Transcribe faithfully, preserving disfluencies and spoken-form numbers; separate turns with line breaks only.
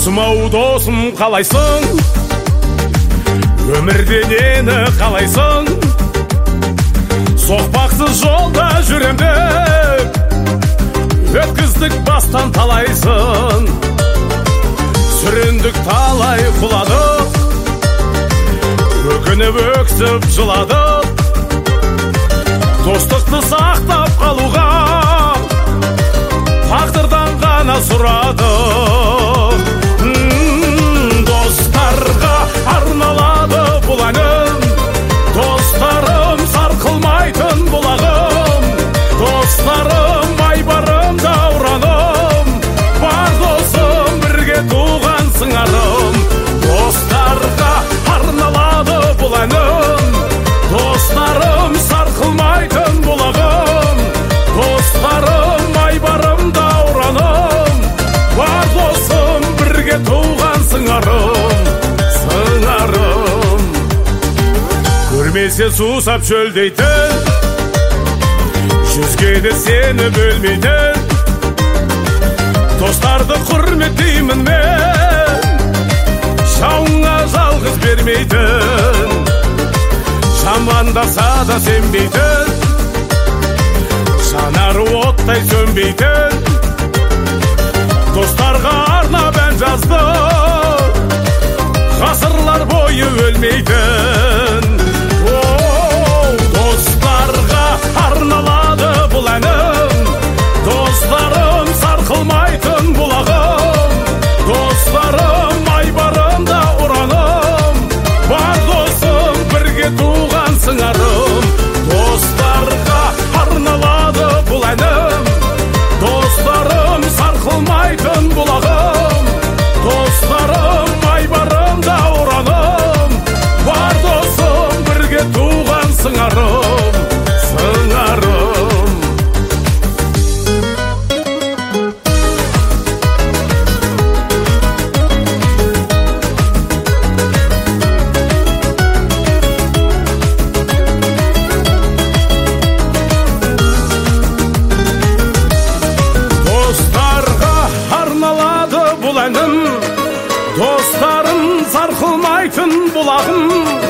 досым-ау досым қалайсың, өмірде нені қалайсың? Соқпақсыз жолда жүремді, өткіздік бастан талайсын. Сүріндік талай құладық, өкініп өксіп жыладық. Достықты сақтап қалуға тағдырдан ғана сұрадық. Достарға арналады бұл әнім, достарым сарқылмайтын бұлағым. Достарым айбарым даураным, бар досым бірге туған сыңарым. Достарға арналады бұл әнім, достарым сарқылмайтын бұлағым. Достарым айбарым даураным, бар досым бірге туған сыңарым, сыңарым. Көрмесе сусап шөлдейтін, жүзге де сені бөлмейтін. Достарды құрметтеймін мен, жауыңа жалғыз бермейтін. Жамандаса да сенбейтін, жанары оттай сөнбейтін. Достарға арнап ән жазды, ғасырлар бойы өлмейтін. Достарға арналады бұл әнім, достарым сарқылмайтын бұлағым. Достарым айбарым да ұраным, бар досым бірге туған сыңарым. Достарға арналады бұл әнім, достарым сарқылмайтын бұлағым. Достарым айбарым да ұраным, бар досым бірге туған сыңарым, сыңарым. Достарға арналады бұл әнім, достарым сарқылмайтын бұлағым.